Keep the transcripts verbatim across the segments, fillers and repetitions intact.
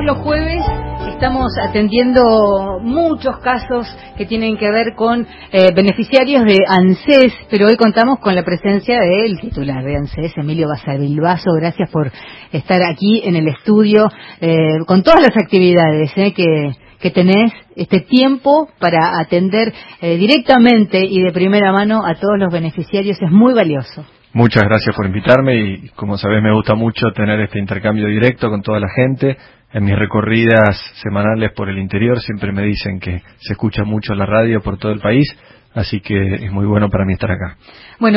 los jueves estamos atendiendo muchos casos que tienen que ver con eh, beneficiarios de ANSES, pero hoy contamos con la presencia del titular de ANSES, Emilio Basavilbaso. Gracias por estar aquí en el estudio eh, con todas las actividades eh, que, que tenés, este tiempo para atender eh, directamente y de primera mano a todos los beneficiarios es muy valioso. Muchas gracias por invitarme y, como sabés, me gusta mucho tener este intercambio directo con toda la gente. En mis recorridas semanales por el interior siempre me dicen que se escucha mucho la radio por todo el país, así que es muy bueno para mí estar acá. Bueno,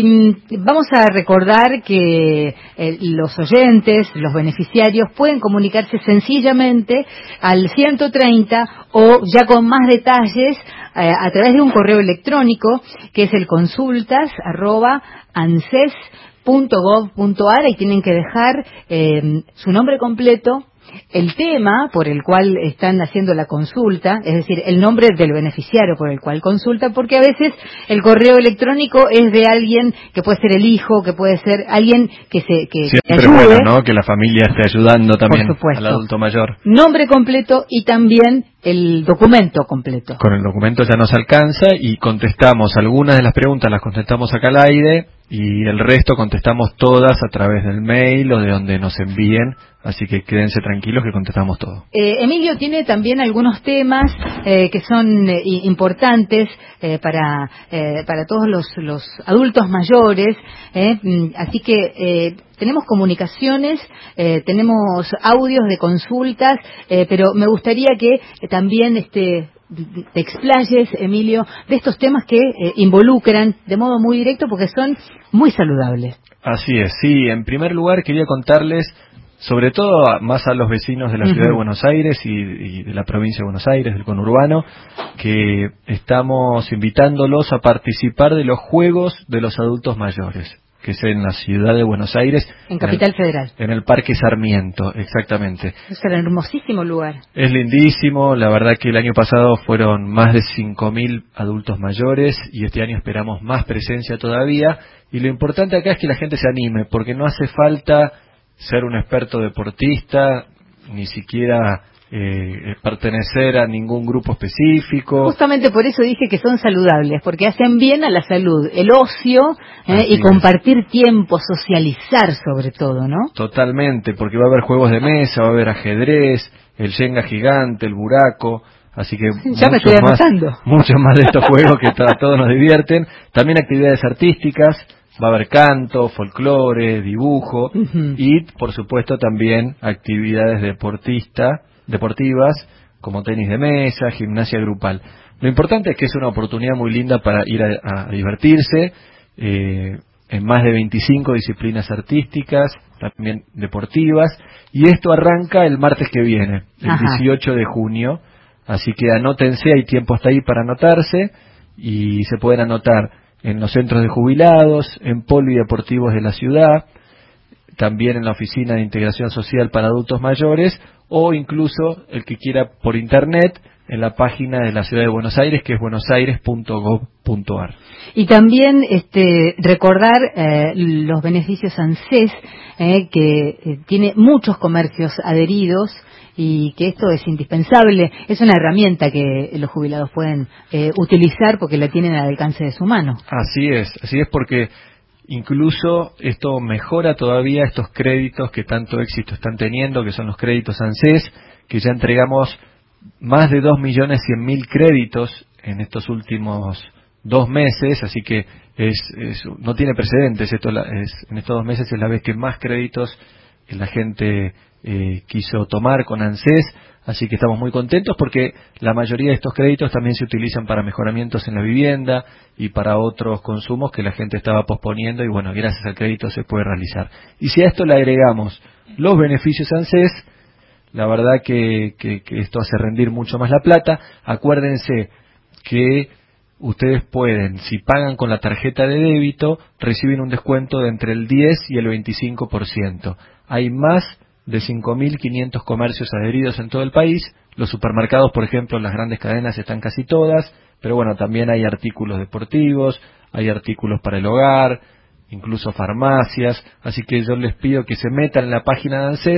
y vamos a recordar que eh, los oyentes, los beneficiarios, pueden comunicarse sencillamente al ciento treinta o ya con más detalles eh, a través de un correo electrónico que es el consultas arroba anses punto gov punto ar y tienen que dejar eh, su nombre completo, el tema por el cual están haciendo la consulta, es decir, el nombre del beneficiario por el cual consulta, porque a veces el correo electrónico es de alguien que puede ser el hijo, que puede ser alguien que se que, Siempre que ayude. Es bueno, ¿no? Que la familia esté ayudando también al adulto mayor. Nombre completo y también el documento completo. Con el documento ya nos alcanza y contestamos algunas de las preguntas, las contestamos acá al aire y el resto contestamos todas a través del mail o de donde nos envíen. Así que quédense tranquilos que contestamos todo. Eh, Emilio tiene también algunos temas eh, que son eh, importantes eh, para eh, para todos los, los adultos mayores. Eh, así que eh, tenemos comunicaciones, eh, tenemos audios de consultas, eh, pero me gustaría que eh, también este te explayes, Emilio, de estos temas que eh, involucran de modo muy directo porque son muy saludables. Así es, sí. En primer lugar quería contarles, sobre todo más a los vecinos de la ciudad uh-huh. de Buenos Aires y, y de la provincia de Buenos Aires, del conurbano, que estamos invitándolos a participar de los Juegos de los Adultos Mayores, que es en la ciudad de Buenos Aires. En Capital en el, Federal. En el Parque Sarmiento, exactamente. Es un hermosísimo lugar. Es lindísimo, la verdad que el año pasado fueron más de cinco mil adultos mayores y este año esperamos más presencia todavía. Y lo importante acá es que la gente se anime, porque no hace falta ser un experto deportista, ni siquiera eh, pertenecer a ningún grupo específico. Justamente por eso dije que son saludables, porque hacen bien a la salud, el ocio eh, y compartir es. tiempo, socializar sobre todo, ¿no? Totalmente, porque va a haber juegos de mesa, va a haber ajedrez, el Jenga gigante, el buraco, así que ya me estoy anotando. Muchos más de estos juegos que a todos nos divierten. También actividades artísticas. Va a haber canto, folclore, dibujo uh-huh. y, por supuesto, también actividades deportista, deportivas como tenis de mesa, gimnasia grupal. Lo importante es que es una oportunidad muy linda para ir a, a divertirse eh, en más de veinticinco disciplinas artísticas, también deportivas, y esto arranca el martes que viene, el Ajá. dieciocho de junio, así que anótense, hay tiempo hasta ahí para anotarse y se pueden anotar en los centros de jubilados, en polideportivos de la ciudad, también en la Oficina de Integración Social para Adultos Mayores, o incluso el que quiera por internet, en la página de la Ciudad de Buenos Aires, que es buenosaires punto gov punto ar. Y también este, recordar eh, los beneficios ANSES, eh, que eh, tiene muchos comercios adheridos, y que esto es indispensable, es una herramienta que los jubilados pueden eh, utilizar porque la tienen al alcance de su mano. Así es, así es porque incluso esto mejora todavía estos créditos que tanto éxito están teniendo, que son los créditos ANSES, que ya entregamos más de dos millones cien mil créditos en estos últimos dos meses, así que es, es no tiene precedentes, esto es, en estos dos meses es la vez que más créditos la gente eh, quiso tomar con ANSES, así que estamos muy contentos porque la mayoría de estos créditos también se utilizan para mejoramientos en la vivienda y para otros consumos que la gente estaba posponiendo y bueno, gracias al crédito se puede realizar. Y si a esto le agregamos los beneficios ANSES, la verdad que, que, que esto hace rendir mucho más la plata. Acuérdense que ustedes pueden, si pagan con la tarjeta de débito, reciben un descuento de entre el diez y el veinticinco por ciento. Hay más de cinco mil quinientos comercios adheridos en todo el país. Los supermercados, por ejemplo, las grandes cadenas están casi todas, pero bueno, también hay artículos deportivos, hay artículos para el hogar, incluso farmacias, así que yo les pido que se metan en la página de ANSES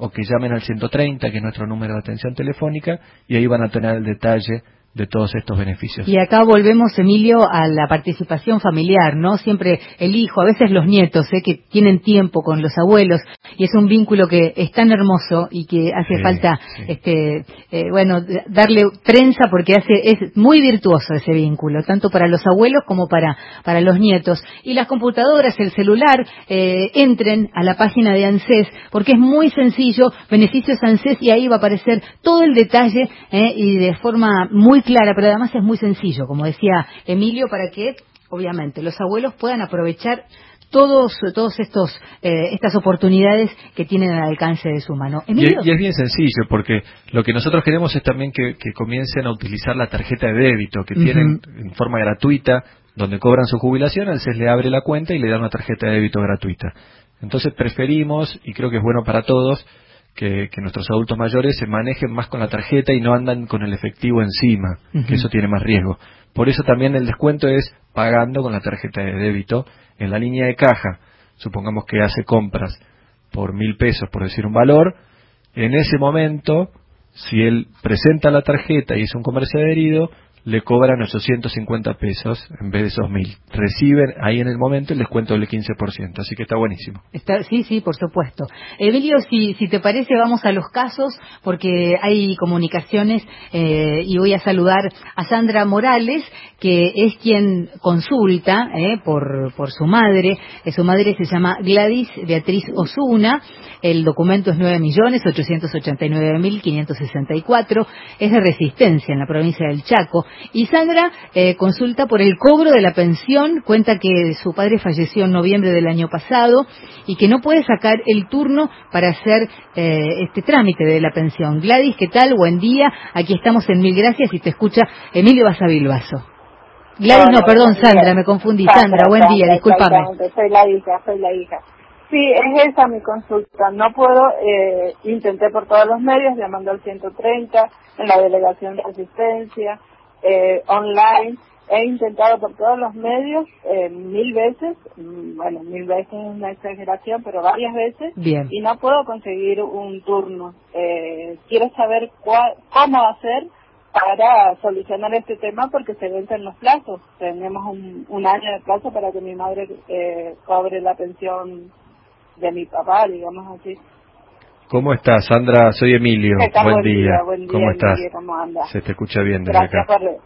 o que llamen al ciento treinta, que es nuestro número de atención telefónica, y ahí van a tener el detalle de todos estos beneficios. Y acá volvemos, Emilio, a la participación familiar, ¿no? Siempre el hijo, a veces los nietos, ¿eh? Que tienen tiempo con los abuelos, y es un vínculo que es tan hermoso y que hace sí, falta, sí. este, eh, bueno, darle prensa porque hace es muy virtuoso ese vínculo, tanto para los abuelos como para para los nietos. Y las computadoras, el celular, eh, entren a la página de ANSES, porque es muy sencillo, beneficios ANSES, y ahí va a aparecer todo el detalle, eh, y de forma muy clara, pero además es muy sencillo, como decía Emilio, para que obviamente los abuelos puedan aprovechar todos todos estos eh, estas oportunidades que tienen al alcance de su mano. ¿Emilio? Y, y es bien sencillo, porque lo que nosotros queremos es también que, que comiencen a utilizar la tarjeta de débito que uh-huh. tienen en forma gratuita, donde cobran su jubilación, ANSES le abre la cuenta y le da una tarjeta de débito gratuita. Entonces preferimos, y creo que es bueno para todos, Que, que nuestros adultos mayores se manejen más con la tarjeta y no andan con el efectivo encima, uh-huh. que eso tiene más riesgo. Por eso también el descuento es pagando con la tarjeta de débito en la línea de caja. Supongamos que hace compras por mil pesos, por decir un valor. En ese momento, si él presenta la tarjeta y es un comercio adherido, le cobran ochocientos cincuenta pesos en vez de esos mil. Reciben ahí en el momento el descuento del quince por ciento, así que está buenísimo. Está, sí, sí, por supuesto. Emilio, si, si te parece, vamos a los casos, porque hay comunicaciones, eh, y voy a saludar a Sandra Morales, que es quien consulta eh, por, por su madre. Eh, su madre se llama Gladys Beatriz Osuna, el documento es nueve millones ochocientos ochenta y nueve mil quinientos sesenta y cuatro, es de Resistencia, en la provincia del Chaco. Y Sandra eh, consulta por el cobro de la pensión, cuenta que su padre falleció en noviembre del año pasado y que no puede sacar el turno para hacer eh, este trámite de la pensión. Gladys, ¿qué tal? Buen día, aquí estamos en Mil Gracias y te escucha Emilio Basavilbaso. Gladys, no, no perdón, Sandra, me confundí. Sandra, Sandra buen día, Sandra, discúlpame. Soy la hija, soy la hija. Sí, es esa mi consulta. No puedo, eh, intenté por todos los medios, llamando al ciento treinta, en la delegación de Resistencia, Eh, online, he intentado por todos los medios eh, mil veces, bueno, mil veces es una exageración, pero varias veces, Bien. Y no puedo conseguir un turno. Eh, quiero saber cuál, cómo hacer para solucionar este tema, porque se vencen los plazos. Tenemos un, un año de plazo para que mi madre eh, cobre la pensión de mi papá, digamos así. ¿Cómo estás, Sandra? Soy Emilio. Buen, buen día. día. Buen día. ¿Cómo estás? Emilio, ¿cómo andas? Se te escucha bien desde gracias acá. Por,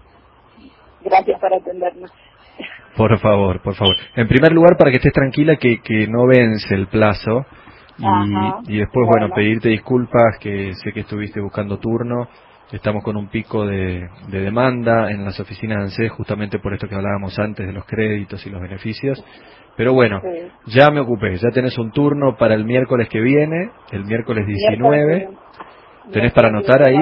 gracias por atendernos. Por favor, por favor. En primer lugar, para que estés tranquila que, que no vence el plazo. Y, Ajá, y después, bueno. bueno, pedirte disculpas, que sé que estuviste buscando turno. Estamos con un pico de, de demanda en las oficinas de ANSES, justamente por esto que hablábamos antes de los créditos y los beneficios. Pero bueno, sí. ya me ocupé, ya tenés un turno para el miércoles que viene, el miércoles diecinueve. ¿Tenés para anotar ahí?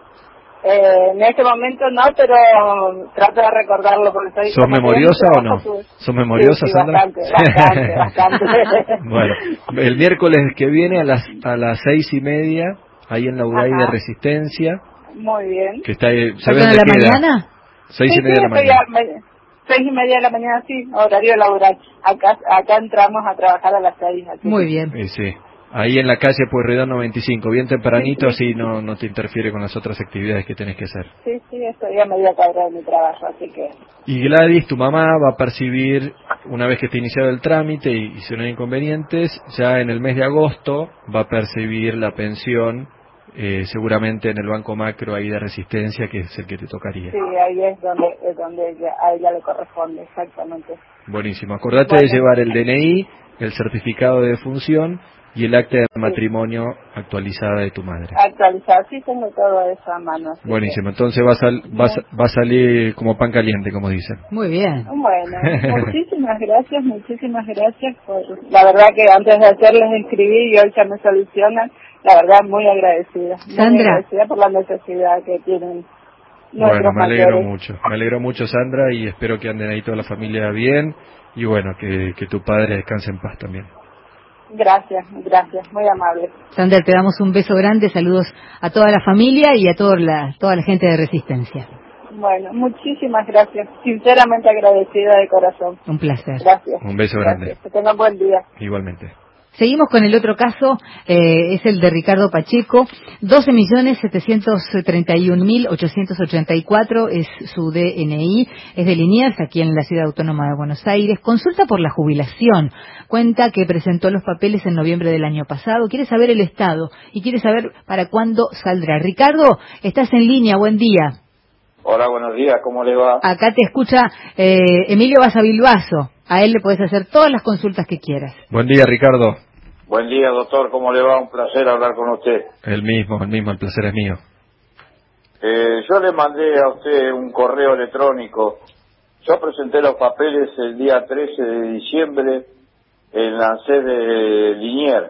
Eh, en este momento no, pero trato de recordarlo porque estoy... ¿Sos memoriosa o no? Tuve... ¿Sos memoriosa, sí, sí, Sandra? bastante, bastante, bastante. Bueno, el miércoles que viene a las a las seis y media, ahí en la U D A I de Resistencia. Muy bien. Que está ahí, ¿sabes dónde queda? ¿La mañana? Seis sí, y media sí, de la mañana. Me... Seis y media de la mañana, sí, horario laboral. Acá acá entramos a trabajar a las seis. Así Muy que... bien. Sí, sí. Ahí en la calle Pueyrredón noventa y cinco, bien tempranito, sí, sí. Así no, no te interfiere con las otras actividades que tenés que hacer. Sí, sí, estoy a media cuadra de mi trabajo, así que... Y Gladys, tu mamá, va a percibir, una vez que esté iniciado el trámite y, y si no hay inconvenientes, ya en el mes de agosto va a percibir la pensión, eh, seguramente en el Banco Macro ahí de Resistencia, que es el que te tocaría. Sí, ahí es donde, es donde ella, a ella le corresponde, exactamente. Buenísimo. Acordate bueno. de llevar el D N I, el certificado de defunción y el acta de matrimonio sí. actualizada de tu madre. Actualizada, sí, tengo todo eso a mano. Buenísimo, que... entonces va a, sal, va, a, va a salir como pan caliente, como dicen. Muy bien. Bueno, muchísimas gracias, muchísimas gracias. Por... La verdad que antes de hacerles escribir y hoy ya me solucionan, la verdad muy agradecida. Sandra. Muy agradecida por la necesidad que tienen. Bueno, me alegro mayores. mucho, me alegro mucho, Sandra, y espero que anden ahí toda la familia bien y bueno, que, que tu padre descanse en paz también. Gracias, gracias, muy amable. Sandra, te damos un beso grande, saludos a toda la familia y a toda la, toda la gente de Resistencia. Bueno, muchísimas gracias, sinceramente agradecida de corazón. Un placer. Gracias. Un beso gracias. grande. Que tengan buen día. Igualmente. Seguimos con el otro caso, eh, es el de Ricardo Pacheco, doce millones setecientos treinta y un mil ochocientos ochenta y cuatro es su D N I, es de Liniers, aquí en la Ciudad Autónoma de Buenos Aires. Consulta por la jubilación, cuenta que presentó los papeles en noviembre del año pasado, quiere saber el estado y quiere saber para cuándo saldrá. Ricardo, estás en línea, buen día. Hola, buenos días, ¿cómo le va? Acá te escucha eh, Emilio Basavilbaso. A él le puedes hacer todas las consultas que quieras. Buen día, Ricardo. Buen día, doctor, ¿cómo le va? Un placer hablar con usted. El mismo, el mismo, el placer es mío. Eh, yo le mandé a usted un correo electrónico. Yo presenté los papeles el día trece de diciembre en la sede de Liniers.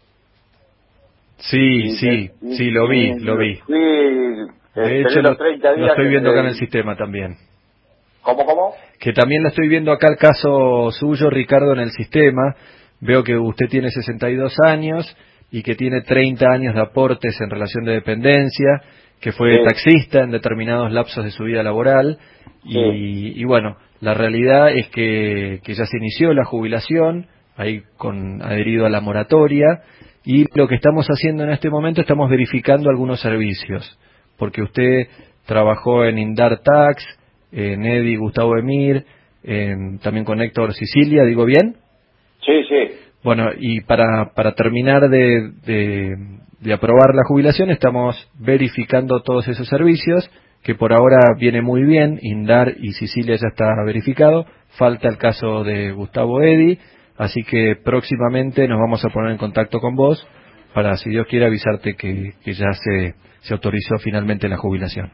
Sí, Y sí, de, sí, lo vi, y, lo vi. Fui, De eh, hecho, los lo, treinta días lo estoy viendo que, acá en el sistema también. ¿Cómo, cómo? Que también lo estoy viendo acá el caso suyo, Ricardo, en el sistema. Veo que usted tiene sesenta y dos años y que tiene treinta años de aportes en relación de dependencia, que fue Sí. taxista en determinados lapsos de su vida laboral. Y, Sí. y bueno, la realidad es que, que ya se inició la jubilación, ahí con adherido a la moratoria. Y lo que estamos haciendo en este momento, estamos verificando algunos servicios, porque usted trabajó en Indar Tax, en Edi Gustavo Emir, en, también con Héctor Sicilia, ¿digo bien? Sí, sí. Bueno, y para, para terminar de, de, de aprobar la jubilación, estamos verificando todos esos servicios, que por ahora viene muy bien, Indar y Sicilia ya está verificado, falta el caso de Gustavo Edi. Así que próximamente nos vamos a poner en contacto con vos para, si Dios quiere, avisarte que, que ya se, se autorizó finalmente la jubilación.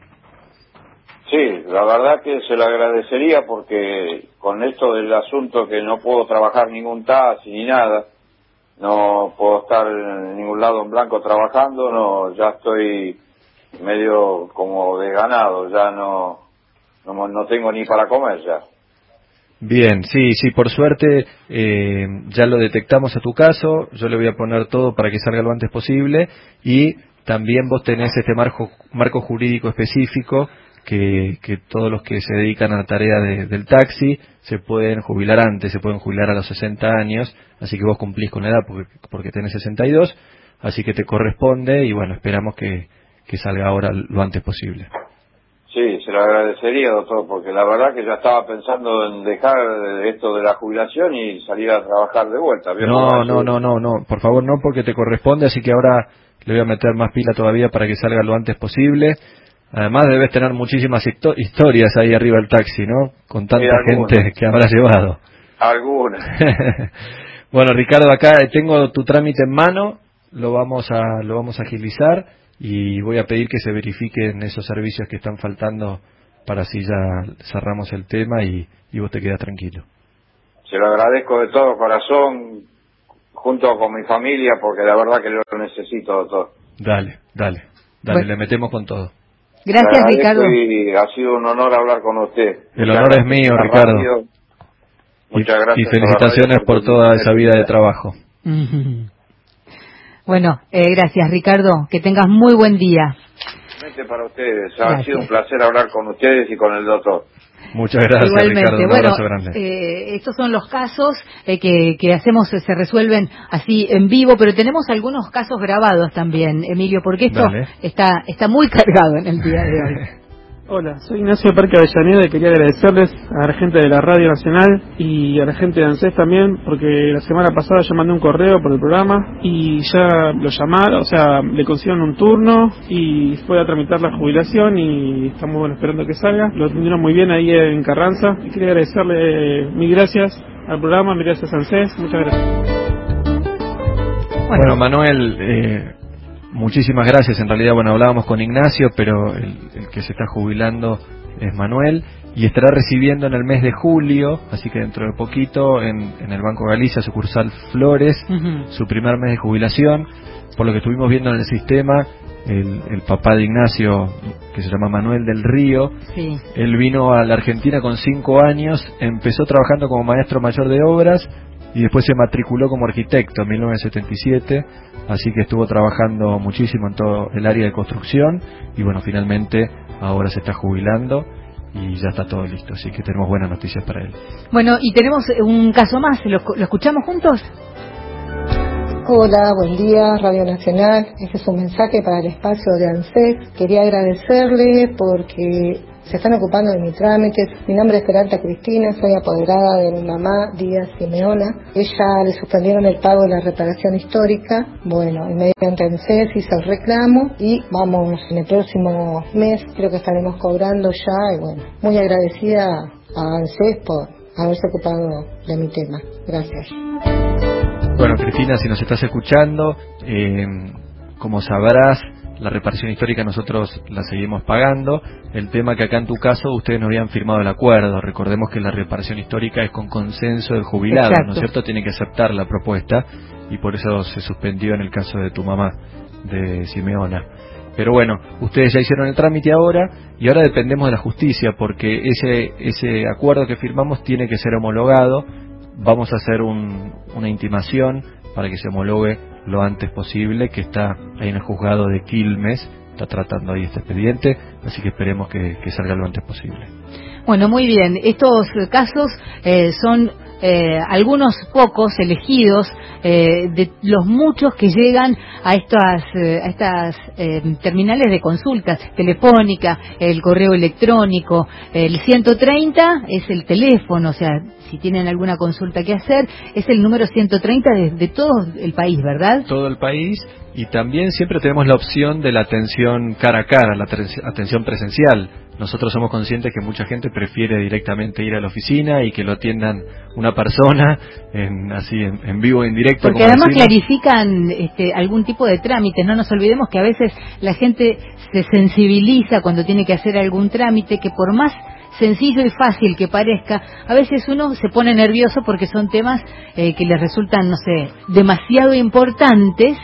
Sí, la verdad que se lo agradecería porque con esto del asunto que no puedo trabajar ningún taxi ni nada, no puedo estar en ningún lado en blanco trabajando, no, ya estoy medio como desganado, ya no, no, no tengo ni para comer ya. Bien, sí, sí, por suerte eh, ya lo detectamos a tu caso, yo le voy a poner todo para que salga lo antes posible y también vos tenés este marco, marco jurídico específico que, que todos los que se dedican a la tarea de, del taxi se pueden jubilar antes, se pueden jubilar a los sesenta años, así que vos cumplís con la edad porque, porque tenés sesenta y dos, así que te corresponde y bueno, esperamos que, que salga ahora lo antes posible. Sí, se lo agradecería, doctor, porque la verdad que ya estaba pensando en dejar esto de la jubilación y salir a trabajar de vuelta. No, no, no, no, no, por favor no, porque te corresponde, así que ahora le voy a meter más pila todavía para que salga lo antes posible. Además debes tener muchísimas historias ahí arriba del taxi, ¿no? Con tanta sí, gente que habrás llevado. Algunas. Bueno, Ricardo, acá tengo tu trámite en mano, lo vamos a, lo vamos a agilizar. Y voy a pedir que se verifiquen esos servicios que están faltando para así ya cerramos el tema y, y vos te quedas tranquilo. Se lo agradezco de todo corazón, junto con mi familia, porque la verdad que lo necesito, doctor. Dale, dale, dale, Bueno. Le metemos con todo. Gracias, Ricardo. Y ha sido un honor hablar con usted. El Muchas honor es gracias mío, por la Ricardo. radio. Muchas y, gracias. y felicitaciones por, por toda esa vida de trabajo. Bueno, eh, gracias, Ricardo. Que tengas muy buen día. Para ustedes. Ha Gracias. sido un placer hablar con ustedes y con el doctor. Muchas gracias, Igualmente. Ricardo. Un bueno, abrazo grande. Eh, estos son los casos eh, que, que hacemos, eh, se resuelven así en vivo, pero tenemos algunos casos grabados también, Emilio, porque esto Dale. está está muy cargado en el día de hoy. Hola, soy Ignacio de Parque Avellaneda y quería agradecerles a la gente de la Radio Nacional y a la gente de ANSES también, porque la semana pasada yo mandé un correo por el programa y ya lo llamaron, o sea, le consiguieron un turno y fue a tramitar la jubilación y estamos bueno, esperando que salga. Lo atendieron muy bien ahí en Carranza y quería agradecerle mil gracias al programa, mil gracias a ANSES, muchas gracias. Bueno, bueno Manuel, eh, muchísimas gracias. En realidad, bueno, hablábamos con Ignacio, pero el, el que se está jubilando es Manuel y estará recibiendo en el mes de julio, así que dentro de poquito, en, en el Banco Galicia, sucursal Flores, uh-huh. su primer mes de jubilación. Por lo que estuvimos viendo en el sistema, el, el papá de Ignacio, que se llama Manuel del Río, sí. él vino a la Argentina con cinco años, empezó trabajando como maestro mayor de obras y después se matriculó como arquitecto en mil novecientos setenta y siete, así que estuvo trabajando muchísimo en todo el área de construcción y bueno, finalmente ahora se está jubilando y ya está todo listo, así que tenemos buenas noticias para él. Bueno, y tenemos un caso más, ¿lo, lo escuchamos juntos? Hola, buen día, Radio Nacional. Este es un mensaje para el espacio de ANSES. Quería agradecerle porque se están ocupando de mi trámite. Mi nombre es Peralta Cristina, soy apoderada de mi mamá, Díaz Simeona. Ella le suspendieron el pago de la reparación histórica. Bueno, mediante ANSES hizo el reclamo y vamos, en el próximo mes creo que estaremos cobrando ya. Y bueno, muy agradecida a ANSES por haberse ocupado de mi tema. Gracias. Bueno, Cristina, si nos estás escuchando, eh, como sabrás, la reparación histórica nosotros la seguimos pagando. El tema que acá en tu caso ustedes no habían firmado el acuerdo. Recordemos que la reparación histórica es con consenso del jubilado, Exacto. ¿no es cierto? Tiene que aceptar la propuesta y por eso se suspendió en el caso de tu mamá, de Simeona. Pero bueno, ustedes ya hicieron el trámite ahora y ahora dependemos de la justicia porque ese, ese acuerdo que firmamos tiene que ser homologado. Vamos a hacer un, una intimación para que se homologue lo antes posible, que está ahí en el juzgado de Quilmes, está tratando ahí este expediente, así que esperemos que, que salga lo antes posible. Bueno, muy bien. Estos casos eh, son eh, algunos pocos elegidos eh, de los muchos que llegan a estas, eh, a estas eh, terminales de consultas telefónica, el correo electrónico, el ciento treinta es el teléfono, o sea, si tienen alguna consulta que hacer, es el número ciento treinta de, de todo el país, ¿verdad? Todo el país, y también siempre tenemos la opción de la atención cara a cara, la atención presencial. Nosotros somos conscientes que mucha gente prefiere directamente ir a la oficina y que lo atiendan una persona, en, así en, en vivo, en directo. Porque además decimos. clarifican este, algún tipo de trámites. No nos olvidemos que a veces la gente se sensibiliza cuando tiene que hacer algún trámite, que por más sencillo y fácil que parezca, a veces uno se pone nervioso porque son temas eh, que les resultan, no sé, demasiado importantes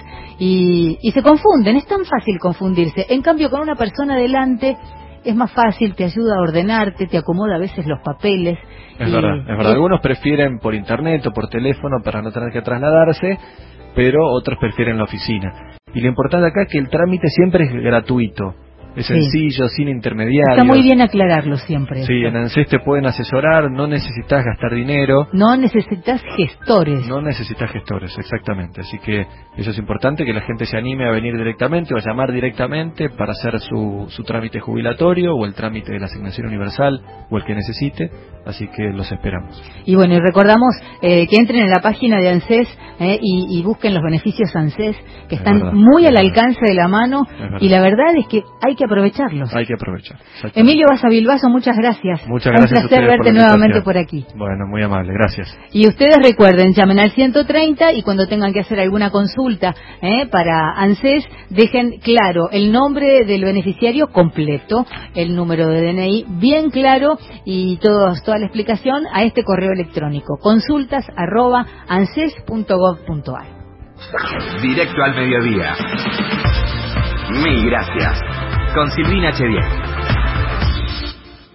y, y se confunden. Es tan fácil confundirse. En cambio, con una persona delante es más fácil, te ayuda a ordenarte, te acomoda a veces los papeles. Es verdad, es verdad. Algunos prefieren por internet o por teléfono para no tener que trasladarse, pero otros prefieren la oficina. Y lo importante acá es que el trámite siempre es gratuito. Es sí. sencillo, sin intermediarios. Está muy bien aclararlo siempre. Sí, en ANSES te pueden asesorar, no necesitas gastar dinero. No necesitas gestores. No necesitas gestores, exactamente. Así que eso es importante, que la gente se anime a venir directamente o a llamar directamente para hacer su, su trámite jubilatorio o el trámite de la asignación universal o el que necesite. Así que los esperamos. Y bueno, y recordamos eh, que entren en la página de ANSES eh, y, y busquen los beneficios ANSES, que están verdad, muy al alcance de la mano, y la verdad es que hay que aprovecharlos. Hay que aprovechar. Emilio Baza Bilbaso, muchas gracias. Muchas gracias. Un placer verte por nuevamente por aquí. Bueno, muy amable, gracias. Y ustedes recuerden, llamen al ciento treinta y cuando tengan que hacer alguna consulta eh, para ANSES, dejen claro el nombre del beneficiario completo, el número de D N I bien claro y todos, toda la explicación a este correo electrónico, consultas arroba anses punto gov punto ar. Directo al mediodía. Mil gracias. Con Silvina Chediel.